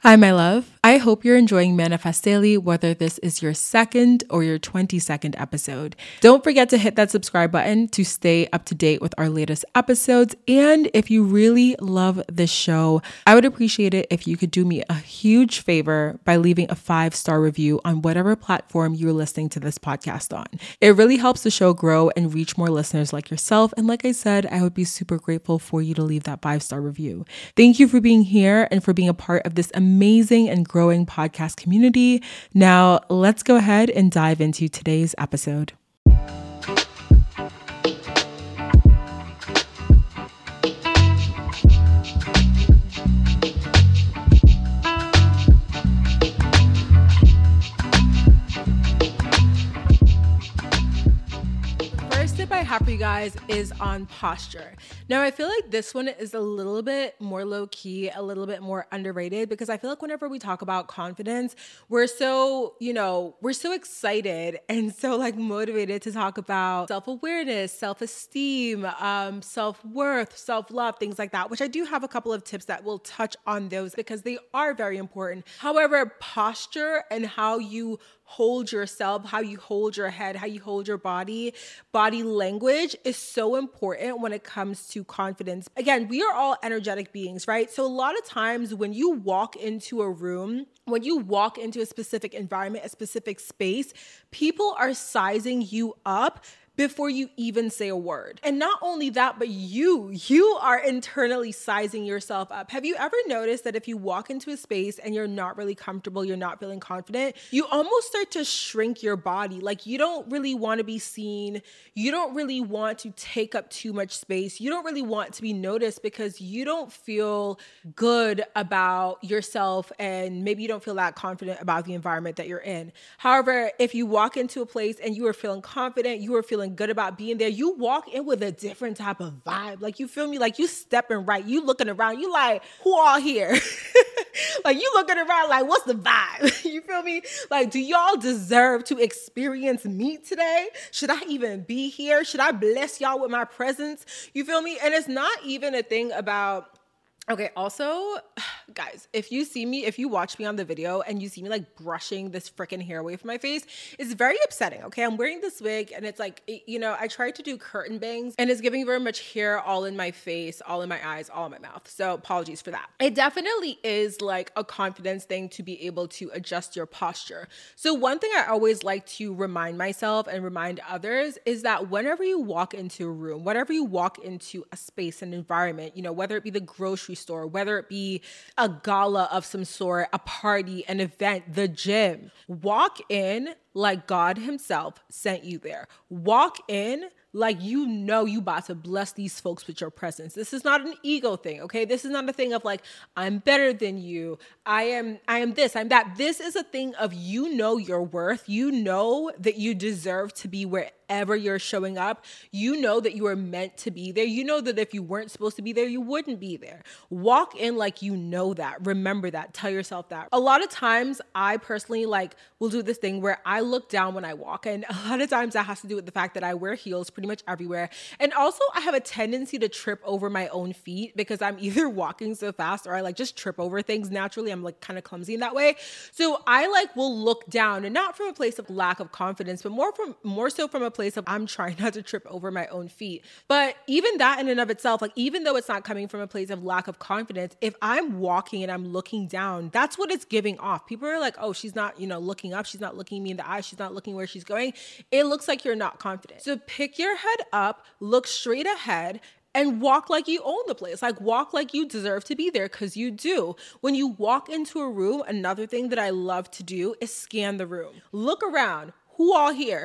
Hi, my love. I hope you're enjoying Manifest Daily, whether this is your second or your 22nd episode. Don't forget to hit that subscribe button to stay up to date with our latest episodes. And if you really love this show, I would appreciate it if you could do me a huge favor by leaving a 5-star review on whatever platform you're listening to this podcast on. It really helps the show grow and reach more listeners like yourself. And like I said, I would be super grateful for you to leave that 5-star review. Thank you for being here and for being a part of this amazing and growing podcast community. Now, let's go ahead and dive into today's episode. For you guys is on posture. Now, I feel like this one is a little bit more low key, a little bit more underrated, because I feel like whenever we talk about confidence, we're so excited and so motivated to talk about self-awareness, self-esteem, self-worth, self-love, things like that, which I do have a couple of tips that will touch on those because they are very important. However, posture and how you hold yourself, how you hold your head, how you hold your body language is so important when it comes to confidence. Again, we are all energetic beings, right? So a lot of times when you walk into a room, when you walk into a specific environment, a specific space, people are sizing you up before you even say a word. And not only that, but you are internally sizing yourself up. Have you ever noticed that if you walk into a space and you're not really comfortable, you're not feeling confident, you almost start to shrink your body? Like you don't really want to be seen. You don't really want to take up too much space. You don't really want to be noticed because you don't feel good about yourself and maybe you don't feel that confident about the environment that you're in. However, if you walk into a place and you are feeling confident, you are feeling good about being there, you walk in with a different type of vibe. Like, you feel me? Like, you stepping right, you looking around, you like, who all here? Like, you looking around like, what's the vibe? You feel me? Like, do y'all deserve to experience me today? Should I even be here? Should I bless y'all with my presence? You feel me? And it's not even a thing about... Okay, also, guys, if you watch me on the video and you see me brushing this freaking hair away from my face, it's very upsetting, okay? I'm wearing this wig and it's I tried to do curtain bangs and it's giving very much hair all in my face, all in my eyes, all in my mouth. So apologies for that. It definitely is a confidence thing to be able to adjust your posture. So one thing I always like to remind myself and remind others is that whenever you walk into a room, whenever you walk into a space, an environment, whether it be the grocery store, whether it be a gala of some sort, a party, an event, the gym, walk in like God himself sent you there. Walk in like you about to bless these folks with your presence. This is not an ego thing, okay? This is not a thing of I'm better than you. I am this, I'm that. This is a thing of your worth. You know that you deserve to be wherever you're showing up. You know that you are meant to be there. You know that if you weren't supposed to be there, you wouldn't be there. Walk in like you know that. Remember that. Tell yourself that. A lot of times, I personally will do this thing where I look down when I walk. And a lot of times that has to do with the fact that I wear heels pretty much everywhere. And also I have a tendency to trip over my own feet because I'm either walking so fast or I just trip over things naturally. I'm kind of clumsy in that way. So I will look down, and not from a place of lack of confidence, but more so from a place of I'm trying not to trip over my own feet. But even that in and of itself, even though it's not coming from a place of lack of confidence, if I'm walking and I'm looking down, that's what it's giving off. People are like, oh, she's not, looking up. She's not looking me in the eye. She's not looking where she's going. It looks like you're not confident. So pick your head up, look straight ahead, and walk like you own the place. Walk like you deserve to be there, because you do. When you walk into a room, another thing that I love to do is scan the room. Look around. Who all here?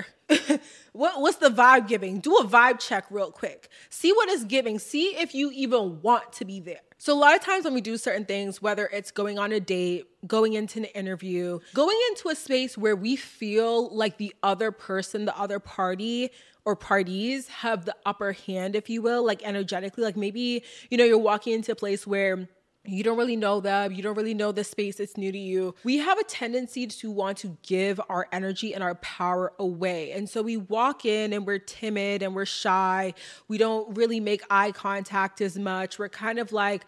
What's the vibe giving? Do a vibe check real quick. See what it's giving. See if you even want to be there. So a lot of times when we do certain things, whether it's going on a date, going into an interview, going into a space where we feel like the other person, the other party or parties have the upper hand, if you will, energetically, maybe, you're walking into a place where You don't really know them. You don't really know the space. It's new to you. We have a tendency to want to give our energy and our power away. And so we walk in and we're timid and we're shy. We don't really make eye contact as much. We're kind of like,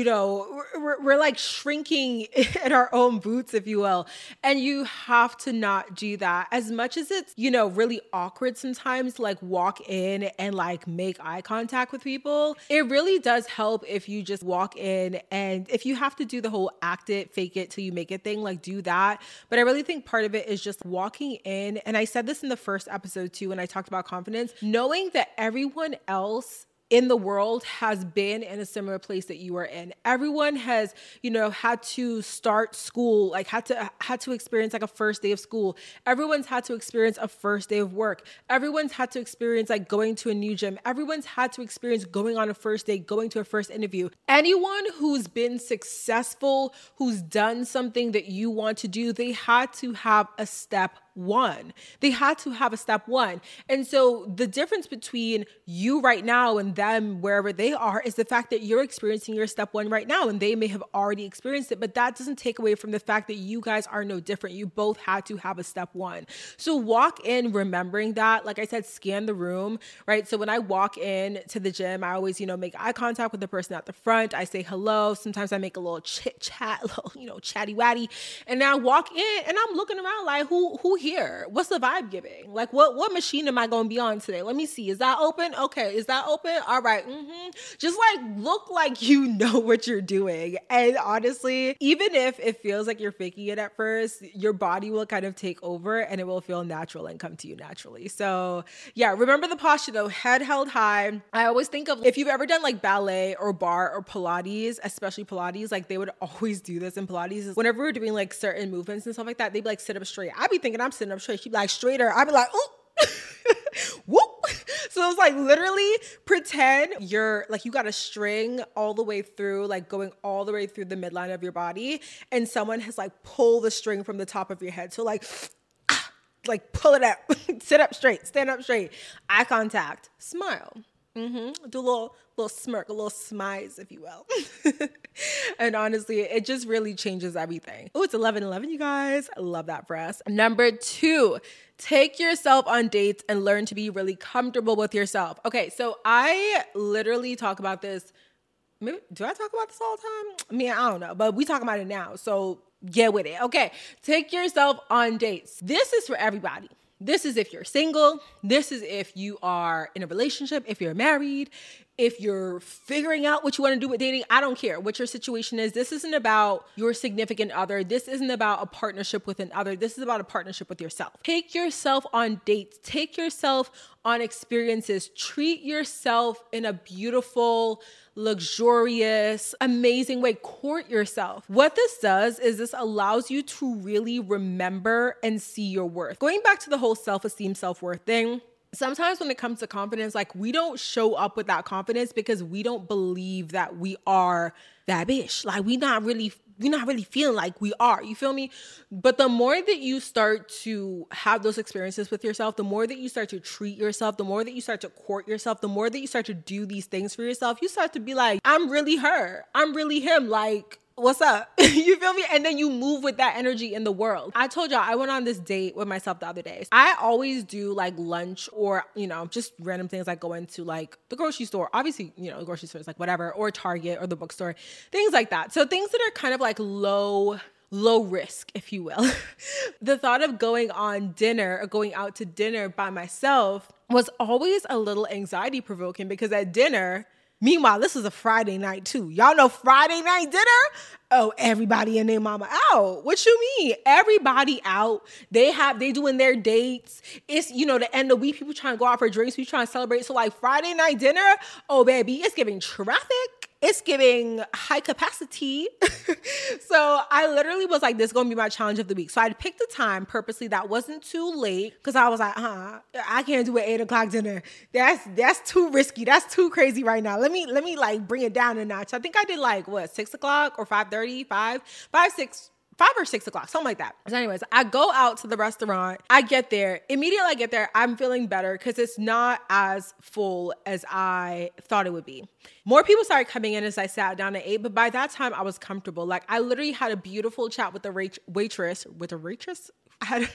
we're like shrinking in our own boots, if you will. And you have to not do that. As much as it's, really awkward sometimes to like walk in and like make eye contact with people, it really does help if you just walk in, and if you have to do the whole act it, fake it till you make it thing, like do that. But I really think part of it is just walking in. And I said this in the first episode too, when I talked about confidence, knowing that everyone else in the world has been in a similar place that you are in. Everyone has, had to start school, like had to experience like a first day of school. Everyone's had to experience a first day of work. Everyone's had to experience like going to a new gym. Everyone's had to experience going on a first date, going to a first interview. Anyone who's been successful, who's done something that you want to do, they had to have a step one. They had to have a step one. And so the difference between you right now and them wherever they are is the fact that you're experiencing your step one right now and they may have already experienced it, but that doesn't take away from the fact that you guys are no different. You both had to have a step one. So walk in remembering that. Like I said, scan the room, right? So when I walk in to the gym, I always, make eye contact with the person at the front. I say hello. Sometimes I make a little chit chat, chatty watty. And then I walk in and I'm looking around like, who here? What's the vibe giving? Like what machine am I going to be on today? Let me see. Is that open? Okay. Is that open? All right. Just like look like you know what you're doing. And honestly, even if it feels like you're faking it at first, your body will kind of take over and it will feel natural and come to you naturally. So yeah, remember the posture though, head held high. I always think of if you've ever done like ballet or bar or Pilates, especially Pilates, like they would always do this in Pilates. Is whenever we're doing like certain movements and stuff like that, they'd be like sit up straight. I'd be thinking I'm sitting up straight. She'd be like straighter. I'd be like, ooh. Whoop. So it's like literally pretend you're like, you got a string all the way through, like going all the way through the midline of your body. And someone has like pulled the string from the top of your head. So like pull it up, sit up straight, stand up straight, eye contact, smile. Do a little smirk, a little smize, if you will. And honestly, it just really changes everything. Oh, it's 11:11, you guys. I love that for us. Number 2, take yourself on dates and learn to be really comfortable with yourself. Okay, so I literally talk about this. Maybe, do I talk about this all the time? I mean, I don't know, but we talk about it now. So get with it. Okay, take yourself on dates. This is for everybody. This is if you're single. This is if you are in a relationship, if you're married, if you're figuring out what you want to do with dating. I don't care what your situation is. This isn't about your significant other. This isn't about a partnership with another. This is about a partnership with yourself. Take yourself on dates. Take yourself on experiences. Treat yourself in a beautiful, luxurious, amazing way. Court yourself. What this does is this allows you to really remember and see your worth. Going back to the whole self-esteem, self-worth thing, sometimes when it comes to confidence, like we don't show up with that confidence because we don't believe that we are that bitch. Like we're not really feeling like we are. You feel me? But the more that you start to have those experiences with yourself, the more that you start to treat yourself, the more that you start to court yourself, the more that you start to do these things for yourself, you start to be like, I'm really her. I'm really him. Like, what's up? You feel me? And then you move with that energy in the world. I told y'all I went on this date with myself the other day. I always do like lunch or, just random things like going to like the grocery store. Obviously, the grocery store is like whatever, or Target or the bookstore, things like that. So things that are kind of like low risk, if you will. The thought of going on dinner or going out to dinner by myself was always a little anxiety provoking because at dinner, meanwhile, this is a Friday night too. Y'all know Friday night dinner? Oh, everybody and their mama out. What you mean? Everybody out. They doing their dates. It's, the end of the week. People trying to go out for drinks. We trying to celebrate. So like Friday night dinner, oh baby, it's giving traffic. It's giving high capacity. So I literally was like, this is going to be my challenge of the week. So I picked a time purposely that wasn't too late because I was like, I can't do an 8 o'clock dinner. That's too risky. That's too crazy right now. Let me like bring it down a notch. I think I did like 6 o'clock or 5:30, 5, 6, 5 or 6 o'clock, something like that. So anyways, I go out to the restaurant. I get there. Immediately I get there, I'm feeling better because it's not as full as I thought it would be. More people started coming in as I sat down and ate, but by that time I was comfortable. Like I literally had a beautiful chat with the waitress. I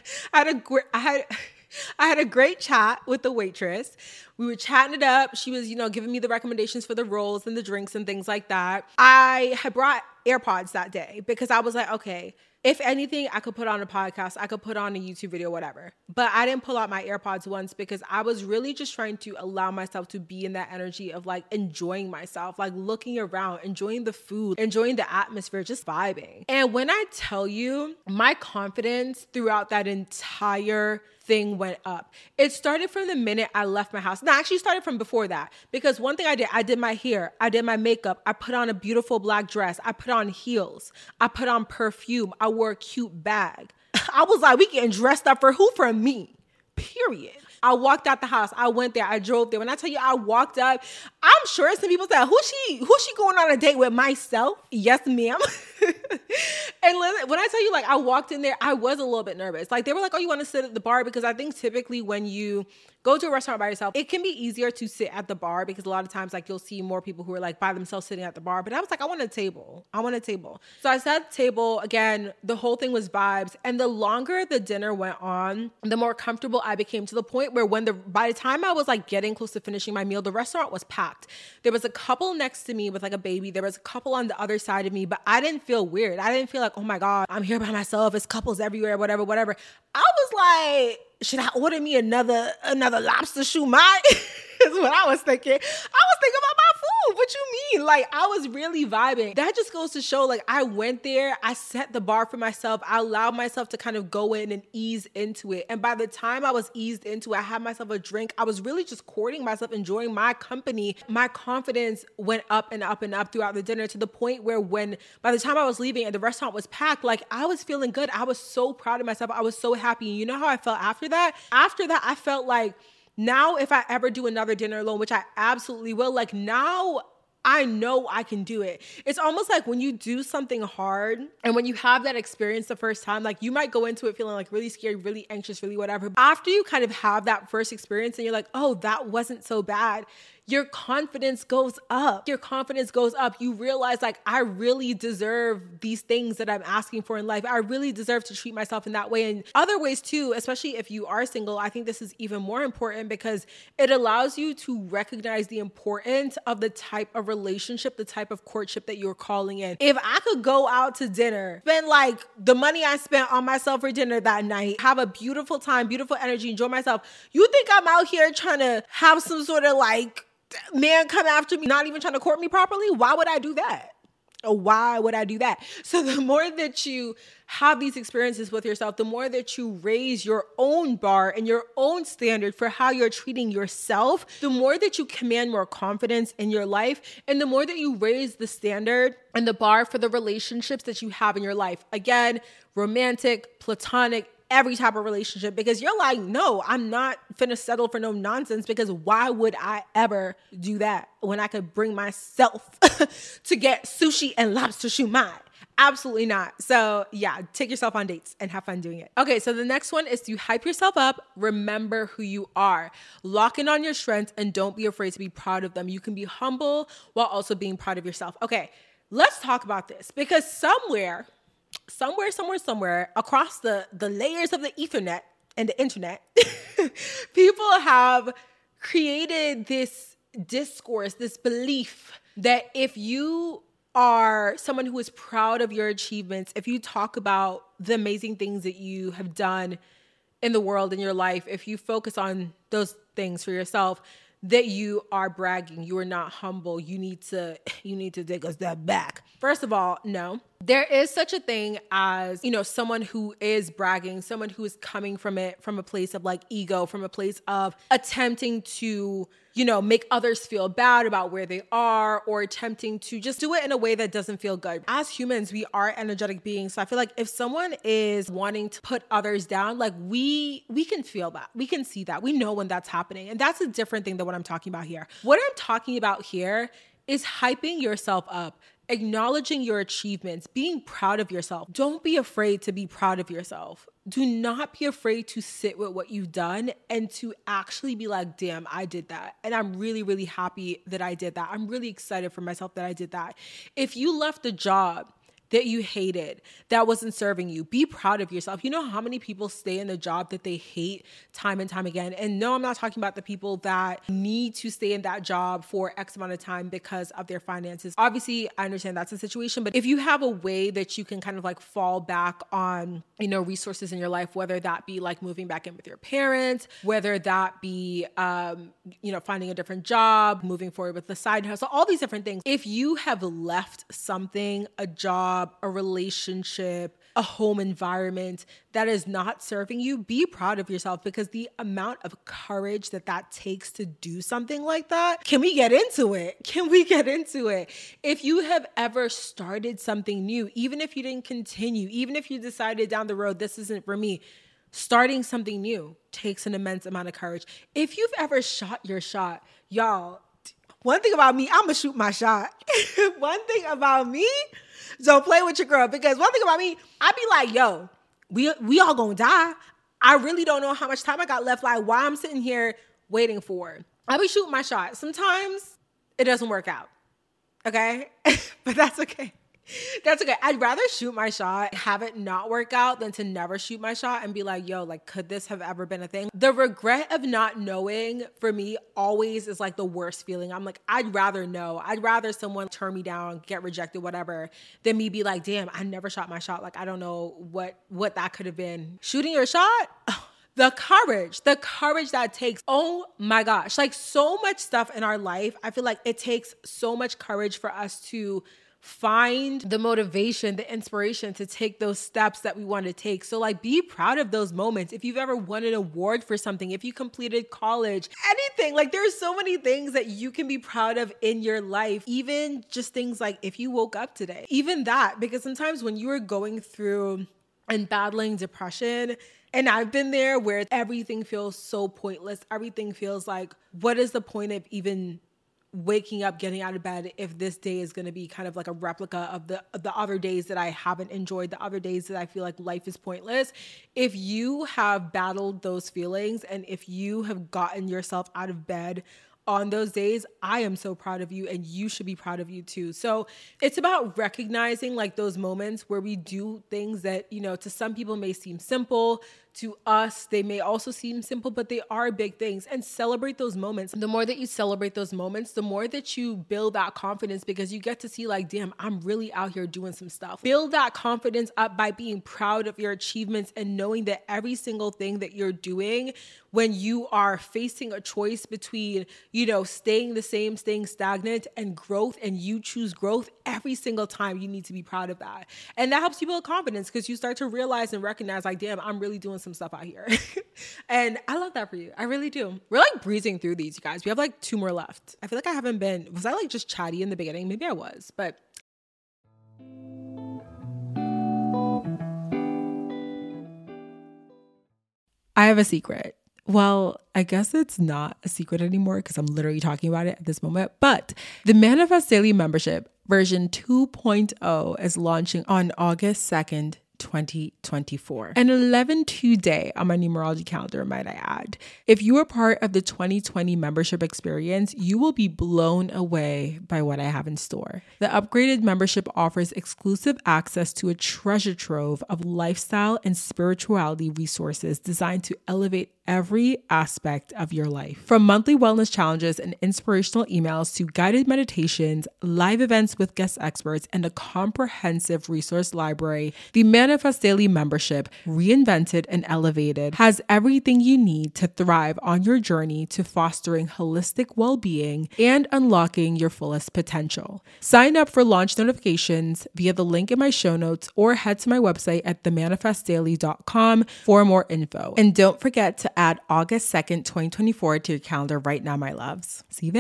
had a great chat with the waitress. We were chatting it up. She was, giving me the recommendations for the rolls and the drinks and things like that. I had brought AirPods that day because I was like, okay, if anything, I could put on a podcast, I could put on a YouTube video, whatever. But I didn't pull out my AirPods once because I was really just trying to allow myself to be in that energy of like enjoying myself, like looking around, enjoying the food, enjoying the atmosphere, just vibing. And when I tell you, my confidence throughout that entire thing went up. It started from the minute I left my house. No, actually started from before that, because one thing I did my hair, I did my makeup, I put on a beautiful black dress, I put on heels, I put on perfume, I wore a cute bag. I was like, we getting dressed up for who? For me, period. I walked out the house. I went there. I drove there. When I tell you I walked up, I'm sure some people said, who's she going on a date with? Myself? Yes, ma'am. And when I tell you, like, I walked in there, I was a little bit nervous. Like, they were like, oh, you want to sit at the bar? Because I think typically when you go to a restaurant by yourself, it can be easier to sit at the bar because a lot of times, like, you'll see more people who are like by themselves sitting at the bar. But I was like, I want a table. So I sat at the table. Again, the whole thing was vibes. And the longer the dinner went on, the more comfortable I became, to the point where by the time I was like getting close to finishing my meal, the restaurant was packed. There was a couple next to me with like a baby. There was a couple on the other side of me, but I didn't feel weird. I didn't feel like, oh my God, I'm here by myself. It's couples everywhere, whatever. I was like, should I order me another lobster shumai? Is what I was thinking. I was thinking about my food. What you mean? Like, I was really vibing. That just goes to show, like, I went there, I set the bar for myself. I allowed myself to kind of go in and ease into it. And by the time I was eased into it, I had myself a drink. I was really just courting myself, enjoying my company. My confidence went up and up and up throughout the dinner, to the point where by the time I was leaving and the restaurant was packed, like, I was feeling good. I was so proud of myself. I was so happy. And you know how I felt after that? After that, I felt like, now, if I ever do another dinner alone, which I absolutely will, like, now I know I can do it. It's almost like when you do something hard and when you have that experience the first time, like, you might go into it feeling like really scared, really anxious, really whatever. After you kind of have that first experience and you're like, oh, that wasn't so bad, your confidence goes up. You realize, like, I really deserve these things that I'm asking for in life. I really deserve to treat myself in that way. And other ways too, especially if you are single, I think this is even more important because it allows you to recognize the importance of the type of relationship, the type of courtship that you're calling in. If I could go out to dinner, spend like the money I spent on myself for dinner that night, have a beautiful time, beautiful energy, enjoy myself, you think I'm out here trying to have some sort of like man come after me, not even trying to court me properly? Why would I do that? So the more that you have these experiences with yourself, the more that you raise your own bar and your own standard for how you're treating yourself, the more that you command more confidence in your life, and the more that you raise the standard and the bar for the relationships that you have in your life. Again, romantic, platonic, every type of relationship, because you're like, no, I'm not finna settle for no nonsense, because why would I ever do that when I could bring myself to get sushi and lobster shumai? Absolutely not. So yeah, take yourself on dates and have fun doing it. Okay, so the next one is to hype yourself up. Remember who you are. Lock in on your strengths and don't be afraid to be proud of them. You can be humble while also being proud of yourself. Okay, let's talk about this, because somewhere across the layers of the Ethernet and the internet, people have created this discourse, this belief that if you are someone who is proud of your achievements, if you talk about the amazing things that you have done in the world, in your life, if you focus on those things for yourself, that you are bragging, you are not humble, you need to take a step back. First of all, no. There is such a thing as, someone who is bragging, someone who is coming from a place of like ego, from a place of attempting to, make others feel bad about where they are, or attempting to just do it in a way that doesn't feel good. As humans, we are energetic beings. So I feel like if someone is wanting to put others down, like we can feel that. We can see that. We know when that's happening. And that's a different thing than what I'm talking about here. What I'm talking about here is hyping yourself up. acknowledging your achievements, being proud of yourself. Don't be afraid to be proud of yourself. Do not be afraid to sit with what you've done and to actually be like, damn, I did that. And I'm really, really happy that I did that. I'm really excited for myself that I did that. If you left a job that you hated, that wasn't serving you, be proud of yourself. You know how many people stay in the job that they hate time and time again? And no, I'm not talking about the people that need to stay in that job for X amount of time because of their finances. Obviously, I understand that's a situation, but if you have a way that you can kind of like fall back on, resources in your life, whether that be like moving back in with your parents, whether that be, finding a different job, moving forward with the side hustle, all these different things. If you have left something, a job, a relationship, a home environment that is not serving you, be proud of yourself, because the amount of courage that takes to do something like that, can we get into it? If you have ever started something new, even if you didn't continue, even if you decided down the road, this isn't for me, starting something new takes an immense amount of courage. If you've ever shot your shot, y'all, one thing about me, I'm gonna shoot my shot. One thing about me, don't play with your girl, because one thing about me, I be like, yo, we all gonna die. I really don't know how much time I got left, like why I'm sitting here waiting for. I be shooting my shot. Sometimes it doesn't work out, okay? But that's okay. That's okay. I'd rather shoot my shot, have it not work out, than to never shoot my shot and be like, yo, like, could this have ever been a thing? The regret of not knowing for me always is like the worst feeling. I'm like, I'd rather know. I'd rather someone turn me down, get rejected, whatever, than me be like, damn, I never shot my shot. Like, I don't know what that could have been. Shooting your shot? The courage that takes, oh my gosh, like so much stuff in our life. I feel like it takes so much courage for us to find the motivation, the inspiration to take those steps that we want to take. So like, be proud of those moments. If you've ever won an award for something, if you completed college, anything, like there's so many things that you can be proud of in your life. Even just things like if you woke up today, even that, because sometimes when you are going through and battling depression, and I've been there, where everything feels so pointless. Everything feels like, what is the point of even waking up, getting out of bed, if this day is going to be kind of like a replica of the other days that I haven't enjoyed, the other days that I feel like life is pointless. If you have battled those feelings and if you have gotten yourself out of bed on those days, I am so proud of you, and you should be proud of you too. So it's about recognizing like those moments where we do things that, to some people may seem simple. To us, they may also seem simple, but they are big things, and celebrate those moments. The more that you celebrate those moments, the more that you build that confidence, because you get to see like, damn, I'm really out here doing some stuff. Build that confidence up by being proud of your achievements and knowing that every single thing that you're doing, when you are facing a choice between, staying the same, staying stagnant, and growth, and you choose growth, every single time you need to be proud of that. And that helps you build confidence, because you start to realize and recognize like, damn, I'm really doing some stuff out here. And I love that for you. I really do. We're like breezing through these, you guys. We have like 2 more left. I feel like was I like just chatty in the beginning? Maybe I was, but I have a secret. Well, I guess it's not a secret anymore because I'm literally talking about it at this moment. But the Manifest Daily membership version 2.0 is launching on August 2nd, 2024. An 11-2 day on my numerology calendar, might I add. If you are part of the 2020 membership experience, you will be blown away by what I have in store. The upgraded membership offers exclusive access to a treasure trove of lifestyle and spirituality resources designed to elevate every aspect of your life. From monthly wellness challenges and inspirational emails to guided meditations, live events with guest experts, and a comprehensive resource library, the Manifest Daily membership, reinvented and elevated, has everything you need to thrive on your journey to fostering holistic well-being and unlocking your fullest potential. Sign up for launch notifications via the link in my show notes, or head to my website at themanifestdaily.com for more info. And don't forget to add August 2nd, 2024 to your calendar right now, my loves. See you there.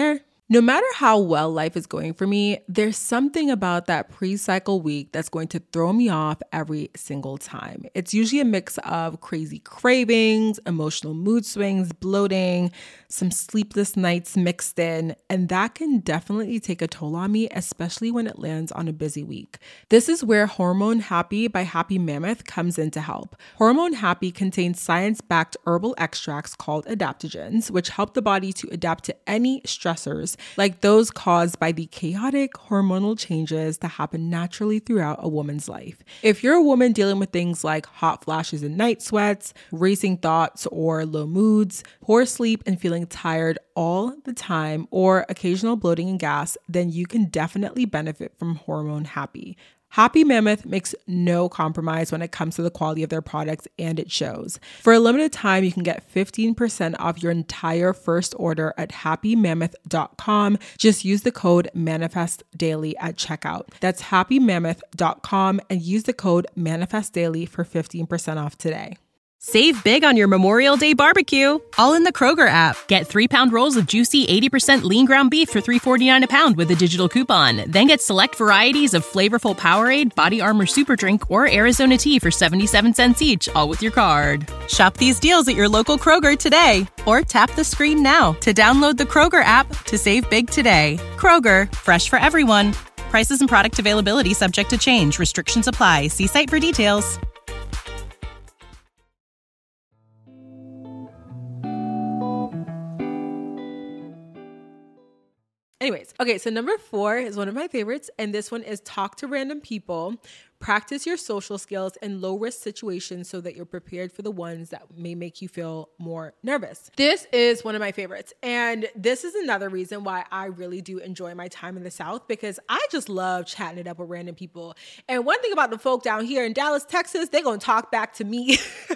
No matter how well life is going for me, there's something about that pre-cycle week that's going to throw me off every single time. It's usually a mix of crazy cravings, emotional mood swings, bloating, some sleepless nights mixed in, and that can definitely take a toll on me, especially when it lands on a busy week. This is where Hormone Happy by Happy Mammoth comes in to help. Hormone Happy contains science-backed herbal extracts called adaptogens, which help the body to adapt to any stressors like those caused by the chaotic hormonal changes that happen naturally throughout a woman's life. If you're a woman dealing with things like hot flashes and night sweats, racing thoughts or low moods, poor sleep and feeling tired all the time, or occasional bloating and gas, then you can definitely benefit from Hormone Happy. Happy Mammoth makes no compromise when it comes to the quality of their products, and it shows. For a limited time, you can get 15% off your entire first order at happymammoth.com. Just use the code ManifestDaily at checkout. That's happymammoth.com and use the code ManifestDaily for 15% off today. Save big on your Memorial Day barbecue, all in the Kroger app. Get 3-pound rolls of juicy 80% lean ground beef for $3.49 a pound with a digital coupon. Then get select varieties of flavorful Powerade, Body Armor Super Drink, or Arizona tea for 77 cents each, all with your card. Shop these deals at your local Kroger today, or tap the screen now to download the Kroger app to save big today. Kroger, fresh for everyone. Prices and product availability subject to change. Restrictions apply. See site for details. Anyways, okay, so number 4 is one of my favorites, and this one is talk to random people. Practice your social skills in low-risk situations so that you're prepared for the ones that may make you feel more nervous. This is one of my favorites, and this is another reason why I really do enjoy my time in the South, because I just love chatting it up with random people. And one thing about the folk down here in Dallas, Texas, they're gonna talk back to me.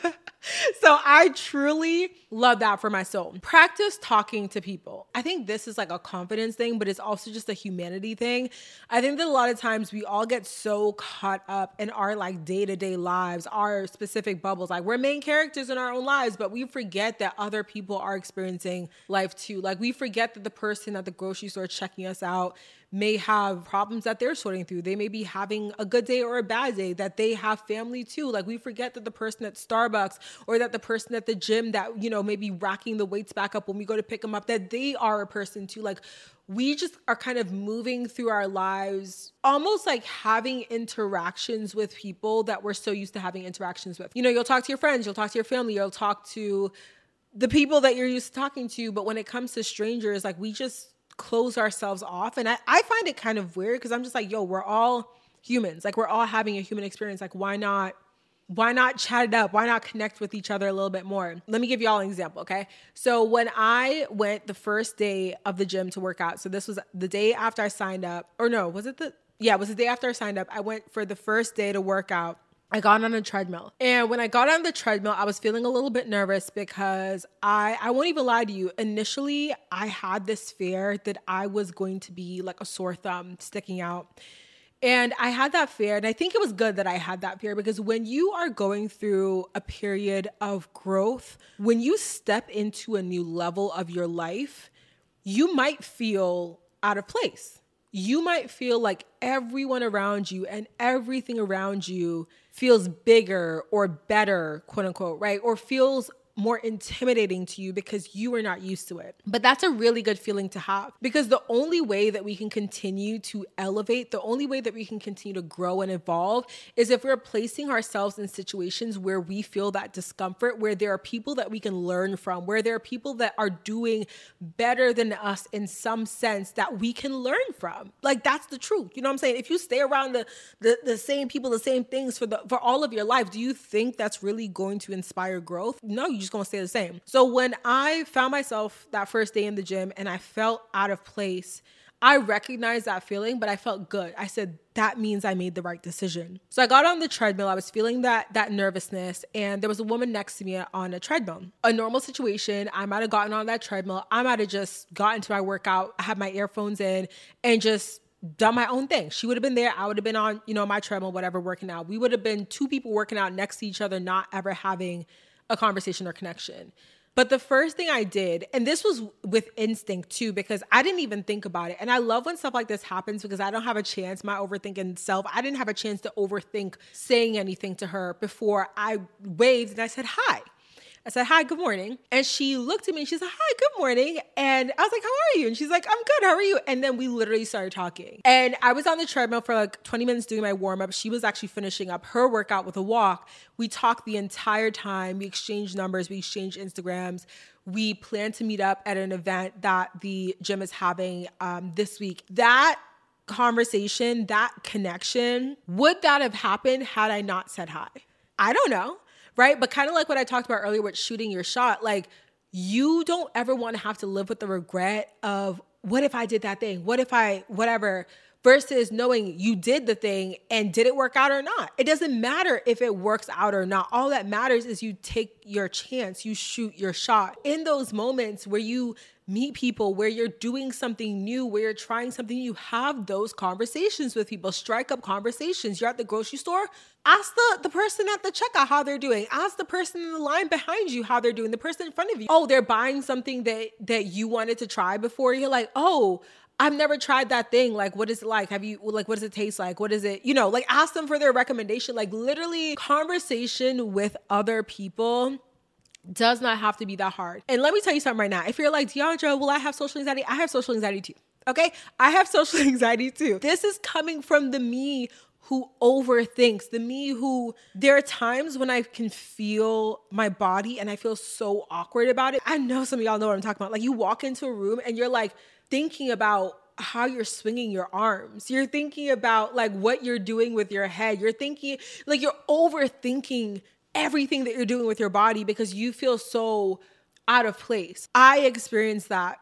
So I truly love that for my soul. Practice talking to people. I think this is like a confidence thing, but it's also just a humanity thing. I think that a lot of times we all get so caught up in our like day-to-day lives, our specific bubbles. Like we're main characters in our own lives, but we forget that other people are experiencing life too. Like we forget that the person at the grocery store checking us out may have problems that they're sorting through. They may be having a good day or a bad day, that they have family too. Like we forget that the person at Starbucks or that the person at the gym that, you know, maybe racking the weights back up when we go to pick them up, that they are a person too. Like we just are kind of moving through our lives, almost like having interactions with people that we're so used to having interactions with. You know, you'll talk to your friends, you'll talk to your family, you'll talk to the people that you're used to talking to. But when it comes to strangers, like we just close ourselves off. And I find it kind of weird because I'm just like, yo, we're all humans. Like we're all having a human experience. Like why not chat it up? Why not connect with each other a little bit more? Let me give y'all an example, okay? So when I went the first day of the gym to work out, so this was the day after I signed up, or no, it was the day after I signed up. I went for the first day to work out. I got on a treadmill. And when I got on the treadmill, I was feeling a little bit nervous because I won't even lie to you. Initially, I had this fear that I was going to be like a sore thumb sticking out. And I had that fear. And I think it was good that I had that fear, because when you are going through a period of growth, when you step into a new level of your life, you might feel out of place. You might feel like everyone around you and everything around you feels bigger or better, quote unquote, right? Or feels more intimidating to you because you are not used to it. But that's a really good feeling to have, because the only way that we can continue to elevate, the only way that we can continue to grow and evolve is if we're placing ourselves in situations where we feel that discomfort, where there are people that we can learn from, where there are people that are doing better than us in some sense that we can learn from. Like that's the truth. You know what I'm saying? If you stay around the same people, the same things for all of your life, do you think that's really going to inspire growth? No, you just gonna stay the same. So when I found myself that first day in the gym and I felt out of place, I recognized that feeling, but I felt good. I said, that means I made the right decision. So I got on the treadmill. I was feeling that nervousness, and there was a woman next to me on a treadmill. A normal situation, I might have gotten on that treadmill. I might have just gotten to my workout, had my earphones in, and just done my own thing. She would have been there. I would have been on, my treadmill, whatever, working out. We would have been two people working out next to each other, not ever having a conversation or connection. But the first thing I did, and this was with instinct too, because I didn't even think about it. And I love when stuff like this happens because I don't have a chance, my overthinking self, I didn't have a chance to overthink saying anything to her before I waved and I said, hi. I said, hi, good morning. And she looked at me and she's like, hi, good morning. And I was like, how are you? And she's like, I'm good. How are you? And then we literally started talking. And I was on the treadmill for like 20 minutes doing my warm up. She was actually finishing up her workout with a walk. We talked the entire time. We exchanged numbers. We exchanged Instagrams. We planned to meet up at an event that the gym is having this week. That conversation, that connection, would that have happened had I not said hi? I don't know. Right? But kind of like what I talked about earlier with shooting your shot, like you don't ever want to have to live with the regret of what if I did that thing? What if I, whatever, versus knowing you did the thing and did it work out or not? It doesn't matter if it works out or not. All that matters is you take your chance, you shoot your shot. In those moments where you meet people, where you're doing something new, where you're trying something, you have those conversations with people, strike up conversations. You're at the grocery store, ask the person at the checkout how they're doing. Ask the person in the line behind you how they're doing, the person in front of you. Oh, they're buying something that you wanted to try before. You're like, oh, I've never tried that thing. Like, what is it like? Have you, like, what does it taste like? What is it? You know, like ask them for their recommendation. Like literally conversation with other people does not have to be that hard. And let me tell you something right now. If you're like, Deandra, will I have social anxiety? I have social anxiety too. Okay? I have social anxiety too. This is coming from the me who overthinks, the me who, there are times when I can feel my body and I feel so awkward about it. I know some of y'all know what I'm talking about. Like you walk into a room and you're like thinking about how you're swinging your arms. You're thinking about like what you're doing with your head. You're thinking, like you're overthinking everything that you're doing with your body because you feel so out of place. I experienced that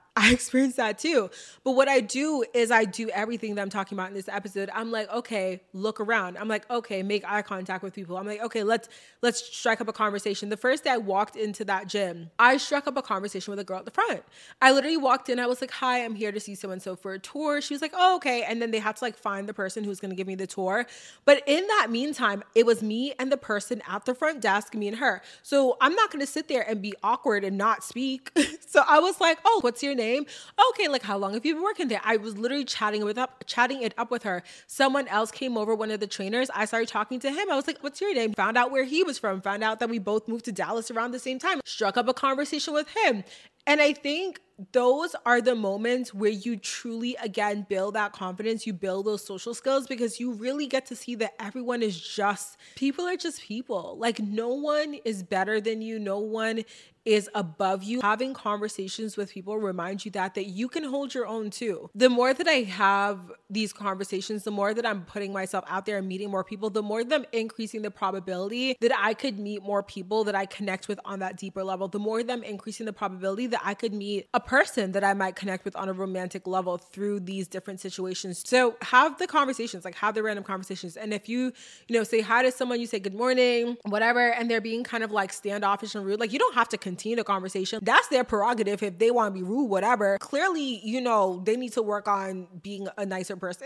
too. But what I do is I do everything that I'm talking about in this episode. I'm like, okay, look around. I'm like, okay, make eye contact with people. I'm like, okay, let's strike up a conversation. The first day I walked into that gym, I struck up a conversation with a girl at the front. I literally walked in. I was like, hi, I'm here to see so-and-so for a tour. She was like, oh, okay. And then they had to like find the person who's going to give me the tour. But in that meantime, it was me and the person at the front desk, me and her. So I'm not going to sit there and be awkward and not speak. So I was like, oh, what's your name? Okay, like how long have you been working there? I was literally chatting it up with her. Someone else came over, one of the trainers. I started talking to him. I was like, what's your name? Found out where he was from. Found out that we both moved to Dallas around the same time. Struck up a conversation with him. And I think those are the moments where you truly, again, build that confidence. You build those social skills because you really get to see that everyone is just, people are just people. Like no one is better than you. No one is above you. Having conversations with people reminds you that you can hold your own too. The more that I have these conversations, the more that I'm putting myself out there and meeting more people, the more that I'm increasing the probability that I could meet more people that I connect with on that deeper level. The more that I'm increasing the probability that I could meet a person that I might connect with on a romantic level through these different situations. So have the conversations, like have the random conversations. And if you say hi to someone, you say good morning, whatever, and they're being kind of like standoffish and rude, like you don't have to continue the conversation. That's their prerogative. If they want to be rude, whatever. Clearly, they need to work on being a nicer person.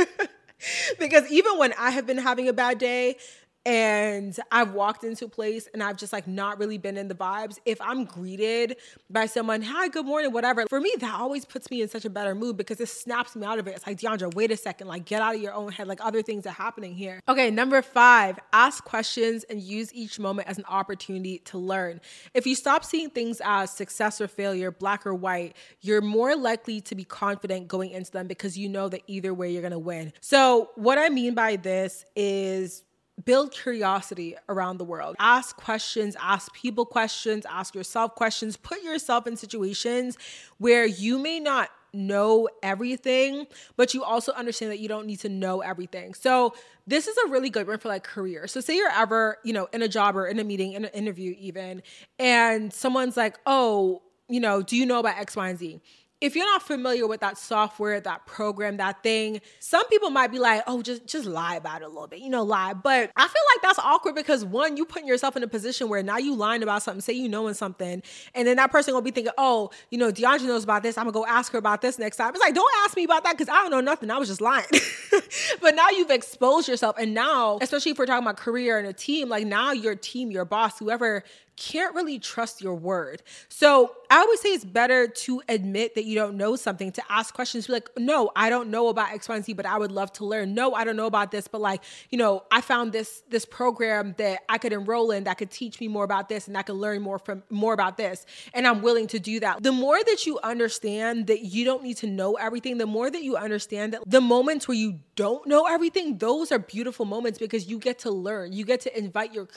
Because even when I have been having a bad day and I've walked into a place and I've just like not really been in the vibes, if I'm greeted by someone, hi, good morning, whatever, for me, that always puts me in such a better mood because it snaps me out of it. It's like, Deandra, wait a second, like get out of your own head, like other things are happening here. Okay, number 5, ask questions and use each moment as an opportunity to learn. If you stop seeing things as success or failure, black or white, you're more likely to be confident going into them because you know that either way you're gonna win. So what I mean by this is build curiosity around the world. Ask questions, ask people questions, ask yourself questions. Put yourself in situations where you may not know everything, but you also understand that you don't need to know everything. So this is a really good one for like career. So say you're ever, in a job or in a meeting, in an interview even, and someone's like, oh, do you know about X, Y, and Z? If you're not familiar with that software, that program, that thing, some people might be like, oh, just lie about it a little bit, lie. But I feel like that's awkward because one, you putting yourself in a position where now you lying about something, say you knowing something, and then that person will be thinking, oh, Deandra knows about this. I'm gonna go ask her about this next time. It's like, don't ask me about that because I don't know nothing. I was just lying. But now you've exposed yourself. And now, especially if we're talking about career and a team, like now your team, your boss, whoever can't really trust your word. So I always say it's better to admit that you don't know something, to ask questions, be like, no, I don't know about X, Y, and Z, but I would love to learn. No, I don't know about this, but like, I found this program that I could enroll in that could teach me more about this and I could learn more about this. And I'm willing to do that. The more that you understand that you don't need to know everything, the more that you understand that the moments where you don't know everything, those are beautiful moments because you get to learn. You get to invite your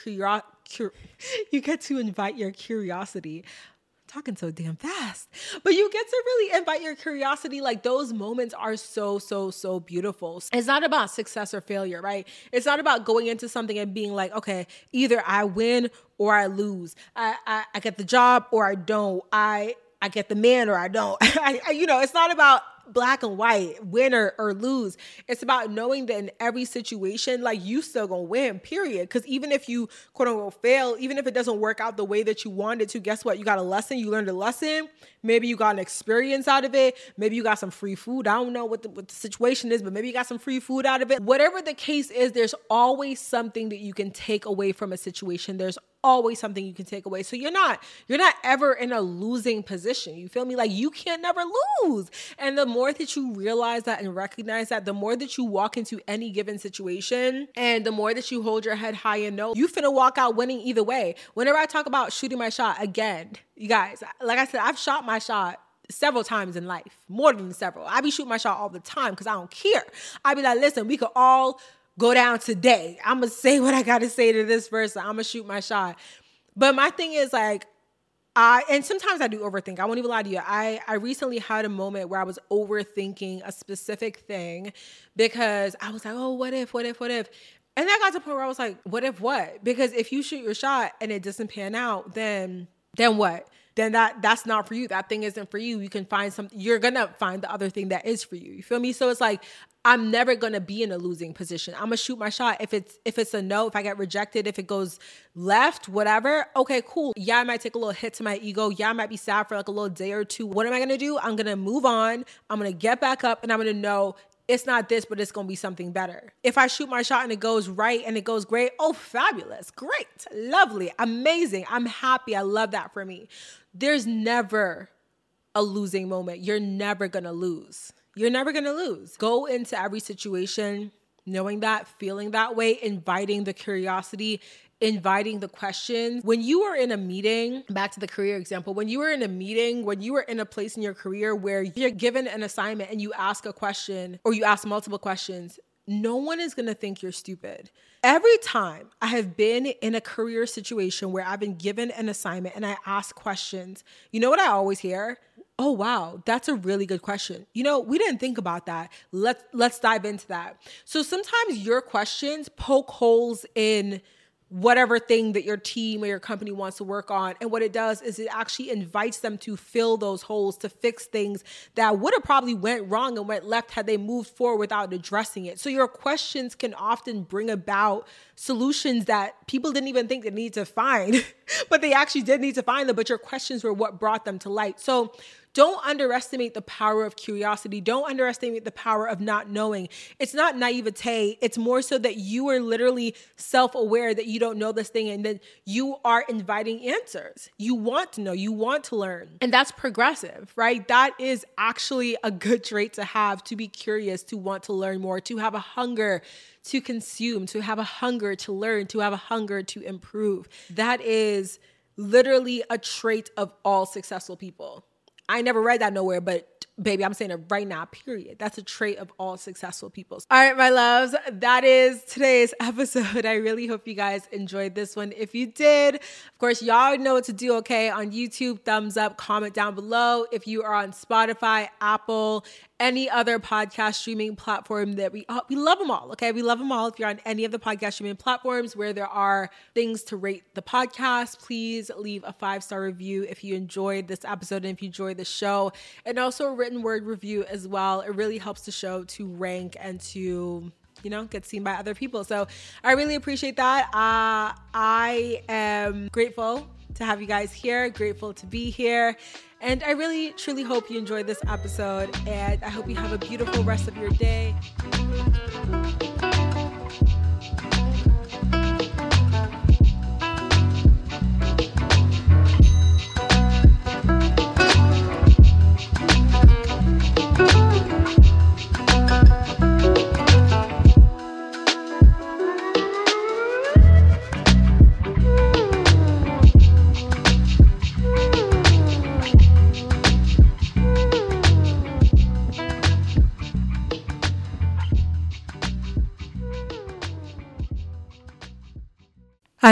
curiosity. Talking so damn fast, but you get to really invite your curiosity. Like those moments are so, so, so beautiful. It's not about success or failure, right? It's not about going into something and being like, okay, either I win or I lose. I get the job or I don't. I get the man or I don't. It's not about black and white, win or lose. It's about knowing that in every situation, like you still gonna win, period. Because even if you quote unquote fail, even if it doesn't work out the way that you wanted to, guess what? You got a lesson, you learned a lesson. Maybe you got an experience out of it. Maybe you got some free food. I don't know what the situation is, but maybe you got some free food out of it. Whatever the case is, there's always something that you can take away from a situation. There's always something you can take away. So you're not ever in a losing position. You feel me? Like you can't never lose. And the more that you realize that and recognize that, the more that you walk into any given situation and the more that you hold your head high and know you finna walk out winning either way. Whenever I talk about shooting my shot, again, you guys, like I said, I've shot my shot several times in life, more than several. I be shooting my shot all the time because I don't care. I be like, listen, we could all go down today. I'm going to say what I got to say to this person. I'm going to shoot my shot. But my thing is like, and sometimes I do overthink. I won't even lie to you. I recently had a moment where I was overthinking a specific thing because I was like, oh, what if? And that got to the point where I was like, what if what? Because if you shoot your shot and it doesn't pan out, then what? Then that's not for you. That thing isn't for you. You can find something. You're going to find the other thing that is for you. You feel me? So it's like, I'm never going to be in a losing position. I'm going to shoot my shot. If it's a no, if I get rejected, if it goes left, whatever, okay, cool. Yeah, I might take a little hit to my ego. Yeah, I might be sad for like a little day or two. What am I going to do? I'm going to move on. I'm going to get back up and I'm going to know it's not this, but it's going to be something better. If I shoot my shot and it goes right and it goes great, oh, fabulous, great, lovely, amazing. I'm happy. I love that for me. There's never a losing moment. You're never going to lose. You're never going to lose. Go into every situation knowing that, feeling that way, inviting the curiosity, inviting the questions. When you are in a meeting, back to the career example, when you are in a meeting, when you are in a place in your career where you're given an assignment and you ask a question or you ask multiple questions, no one is going to think you're stupid. Every time I have been in a career situation where I've been given an assignment and I ask questions, you know what I always hear? Oh, wow, that's a really good question. We didn't think about that. Let's dive into that. So sometimes your questions poke holes in whatever thing that your team or your company wants to work on. And what it does is it actually invites them to fill those holes, to fix things that would have probably went wrong and went left had they moved forward without addressing it. So your questions can often bring about solutions that people didn't even think they need to find, but they actually did need to find them. But your questions were what brought them to light. So don't underestimate the power of curiosity. Don't underestimate the power of not knowing. It's not naivete. It's more so that you are literally self-aware that you don't know this thing and that you are inviting answers. You want to know. You want to learn. And that's progressive, right? That is actually a good trait to have, to be curious, to want to learn more, to have a hunger to consume, to have a hunger to learn, to have a hunger to improve. That is literally a trait of all successful people. I never read that nowhere, but baby, I'm saying it right now, period. That's a trait of all successful people. All right, my loves, that is today's episode. I really hope you guys enjoyed this one. If you did, of course, y'all know what to do, okay? On YouTube, thumbs up, comment down below. If you are on Spotify, Apple, any other podcast streaming platform that we love them all, okay? We love them all. If you're on any of the podcast streaming platforms where there are things to rate the podcast, please leave a 5-star review if you enjoyed this episode and if you enjoyed the show, and also a written word review as well. It really helps the show to rank and to, get seen by other people. So I really appreciate that. I am grateful to have you guys here, grateful to be here. And I really, truly hope you enjoyed this episode, and I hope you have a beautiful rest of your day.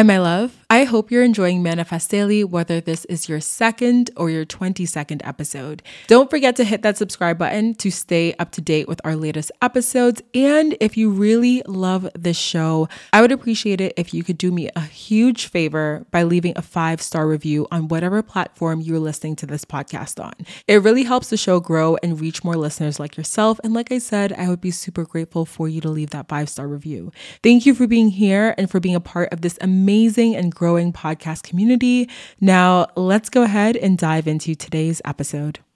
my love. I hope you're enjoying Manifest Daily, whether this is your second or your 22nd episode. Don't forget to hit that subscribe button to stay up to date with our latest episodes. And if you really love this show, I would appreciate it if you could do me a huge favor by leaving a 5-star review on whatever platform you're listening to this podcast on. It really helps the show grow and reach more listeners like yourself. And like I said, I would be super grateful for you to leave that 5-star review. Thank you for being here and for being a part of this amazing and growing podcast community. Now, let's go ahead and dive into today's episode.